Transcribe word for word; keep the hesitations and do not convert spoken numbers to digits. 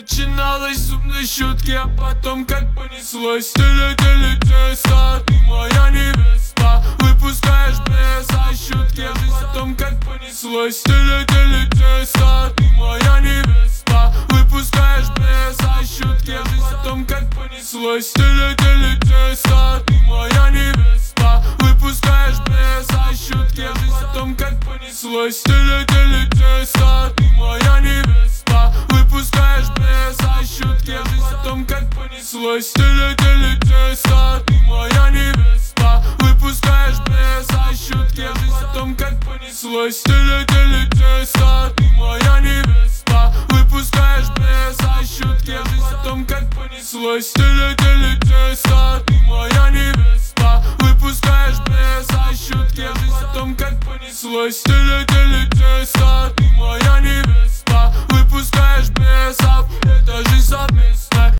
Начиналось с умной шутки, а потом как понеслось. Ты летели теста, ты моя невеста. Выпускаешь без ощутки, а жизнь потом как понеслось. Ты летели теста, ты моя невеста. Выпускаешь без ощутки, а жизнь потом как понеслось. Ты летели теста, ты моя невеста. Выпускаешь без ощутки, а жизнь потом как понеслось. Ты летели теста, ты моя невеста. Выпускаешь без ощутки, а жизнь потом как понеслось. Ты летели теста, ты моя невеста. Выпускаешь без ощутки, а жизнь потом как понеслось. Ты летели теста, ты моя невеста. Выпускаешь без ощутки, а жизнь потом как понеслось. Ты летели теста, ты моя невеста. Выпускаешь без ощутки, а жизнь потом как понеслось. Ты летели теста.